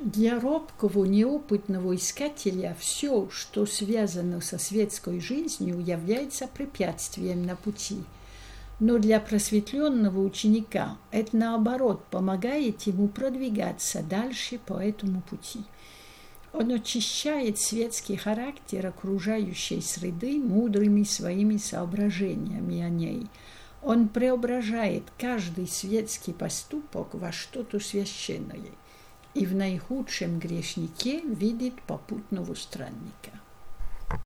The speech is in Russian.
Для робкого, неопытного искателя все, что связано со светской жизнью, является препятствием на пути. Но для просветленного ученика это, наоборот, помогает ему продвигаться дальше по этому пути. Он очищает светский характер окружающей среды мудрыми своими соображениями о ней. Он преображает каждый светский поступок во что-то священное и в наихудшем грешнике видит попутного странника.